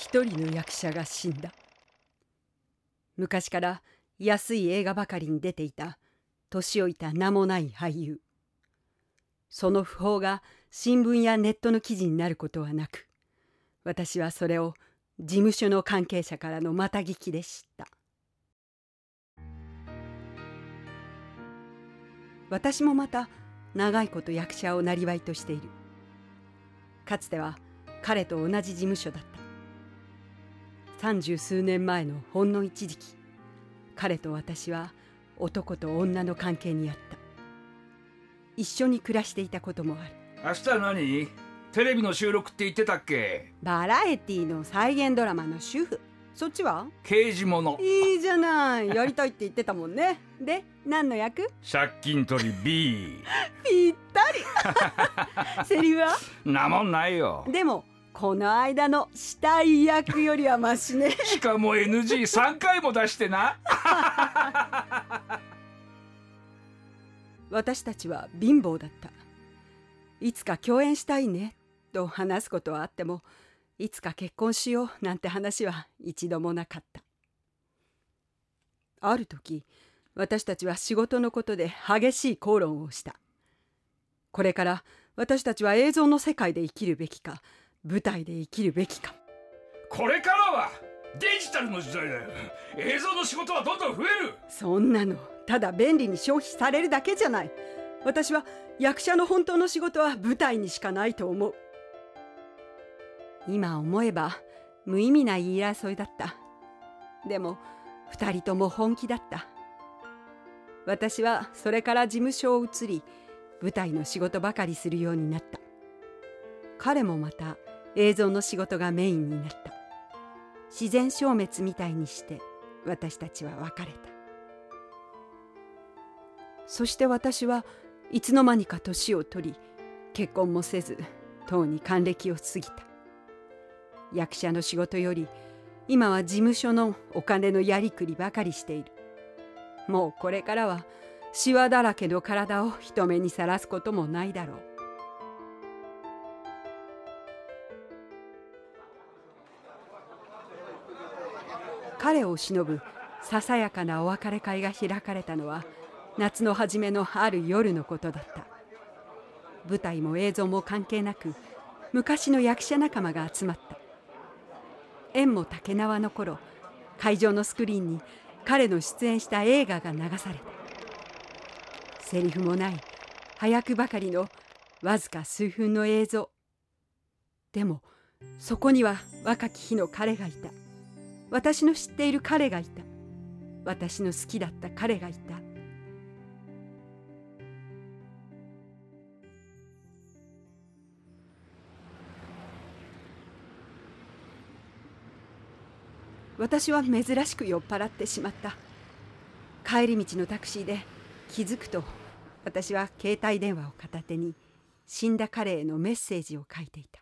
一人の役者が死んだ。昔から安い映画ばかりに出ていた年老いた名もない俳優。その訃報が新聞やネットの記事になることはなく、私はそれを事務所の関係者からのまた聞きで知った。私もまた長いこと役者をなりわいとしている。かつては彼と同じ事務所だった。30数年前のほんの一時期、彼と私は男と女の関係にあった。一緒に暮らしていたこともある。 明日何？テレビの収録って言ってたっけ？ バラエティの再現ドラマの主婦。そっちは？ 刑事物。 いいじゃない、やりたいって言ってたもんね。で、何の役？ 借金取り B。 ぴったりセリフは？ なもんないよ。 でもこの間の死体役よりはマシね。 しかも NG3 回も出してな。 私たちは貧乏だった。いつか共演したいねと話すことはあっても、いつか結婚しようなんて話は一度もなかった。ある時、私たちは仕事のことで激しい口論をした。これから私たちは映像の世界で生きるべきか、舞台で生きるべきか。 これからはデジタルの時代だよ。映像の仕事はどんどん増える。 そんなのただ便利に消費されるだけじゃない。私は役者の本当の仕事は舞台にしかないと思う。今思えば無意味な言い争いだった。でも二人とも本気だった。私はそれから事務所を移り、舞台の仕事ばかりするようになった。彼もまた映像の仕事がメインになった。自然消滅みたいにして私たちは別れた。そして私はいつの間にか年を取り、結婚もせず、とうに還暦を過ぎた。役者の仕事より今は事務所のお金のやりくりばかりしている。もうこれからはシワだらけの体を人目にさらすこともないだろう。彼を偲ぶささやかなお別れ会が開かれたのは夏の初めのある夜のことだった。舞台も映像も関係なく、昔の役者仲間が集まった。縁も竹縄の頃、会場のスクリーンに彼の出演した映画が流された。セリフもない早くばかりのわずか数分の映像。でもそこには若き日の彼がいた。私の知っている彼がいた。私の好きだった彼がいた。私は珍しく酔っ払ってしまった。帰り道のタクシーで気づくと、私は携帯電話を片手に死んだ彼へのメッセージを書いていた。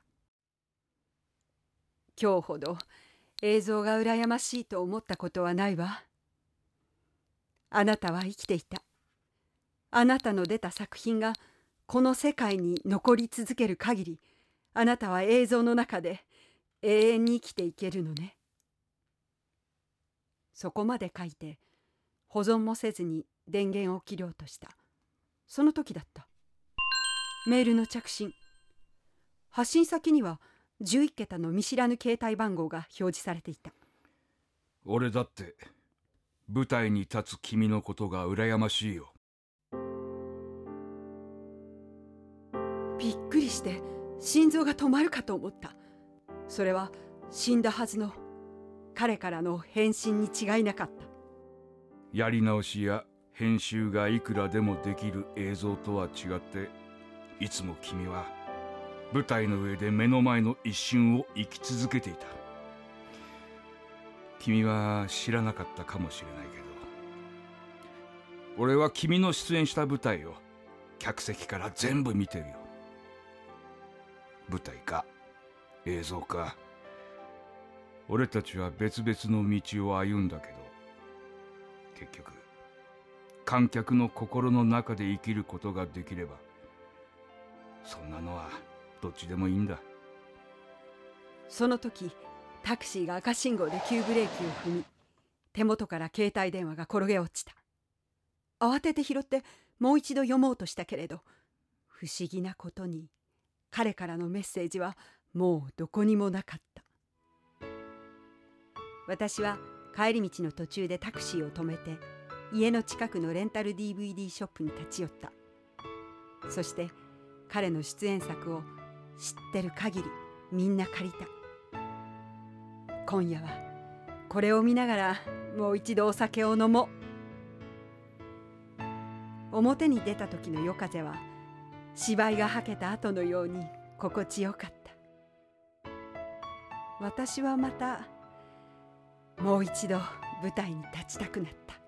今日ほど映像が羨ましいと思ったことはないわ。あなたは生きていた。あなたの出た作品がこの世界に残り続ける限り、あなたは映像の中で永遠に生きていけるのね。そこまで書いて保存もせずに電源を切ろうとした。その時だった。メールの着信。発信先には11桁の見知らぬ携帯番号が表示されていた。 俺だって舞台に立つ君のことが羨ましいよ。 びっくりして心臓が止まるかと思った。それは死んだはずの彼からの返信に違いなかった。 やり直しや編集がいくらでもできる映像とは違って、いつも君は舞台の上で目の前の一瞬を生き続けていた。君は知らなかったかもしれないけど、俺は君の出演した舞台を客席から全部見てるよ。舞台か映像か、俺たちは別々の道を歩んだけど、結局観客の心の中で生きることができれば、そんなのはどっちでもいいんだ。 その時タクシーが赤信号で急ブレーキを踏み、手元から携帯電話が転げ落ちた。慌てて拾ってもう一度読もうとしたけれど、不思議なことに彼からのメッセージはもうどこにもなかった。私は帰り道の途中でタクシーを止めて、家の近くのレンタル DVD ショップに立ち寄った。そして彼の出演作を知ってる限りみんな借りた。今夜はこれを見ながらもう一度お酒を飲もう。表に出た時の夜風は芝居がはけた後のように心地よかった。私はまたもう一度舞台に立ちたくなった。